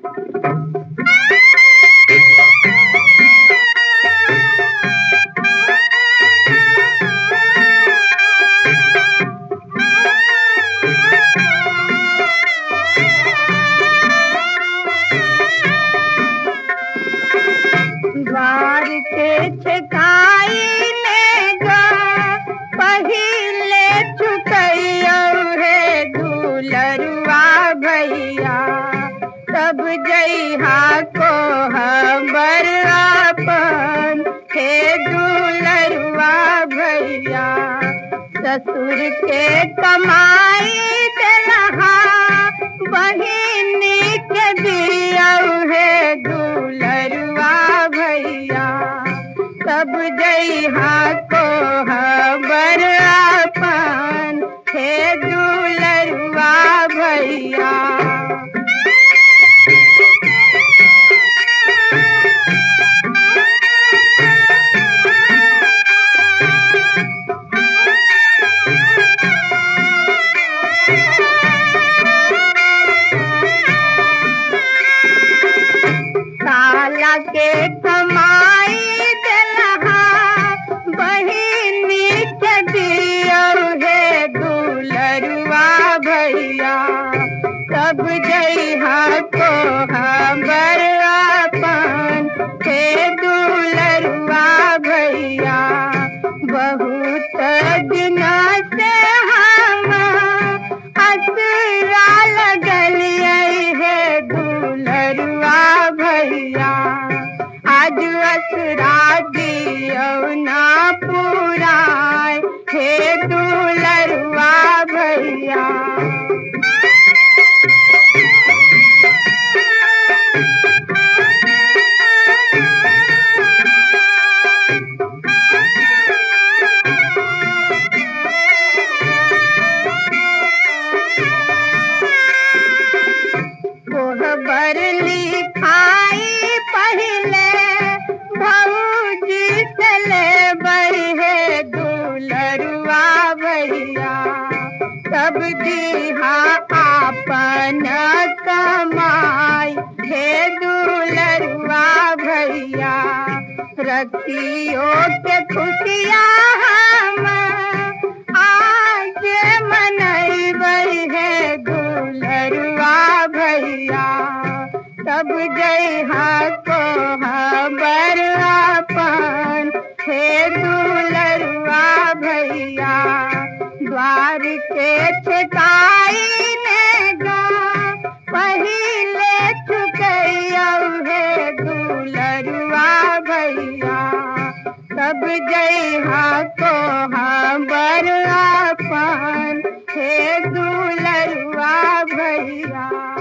द्वार के छकाई ले जा पहिले चुकैया रे दुलरुआ भैया तब जइहा को हबर अपन हे दुलरुआ भैया ससुर के कमाई देलहा बहिनी के दिया हे दुलरुआ भैया तब जइहा को हबर अपन हे दुलरुआ भैया साला के कमाई देलहा बहिनी के दिया हे दुलरुआ भैया तब जइहा को हबर अपन हे दुलरुआ भैया बहुत दिना से हम असरा लगलिए हे दुलरुआ भैया आज असरा दियो ना पुराय हे दुलरुआ भैया कोहबर लिखाई पहले भौजी चले बढ़े दुलरुआ भैया तब दिहा आपन कमाई हे दुलरुआ भैया रखियो के खुशिया हम आज मनैबै हे दुलरुआ भैया तब जइहा को हबर अपन हे दुलरुआ भैया द्वार के छकाई ने गा पहिले चुकैया हे दुलरुआ भैया तब जइहा को हबर अपन हे दुलरुआ भैया।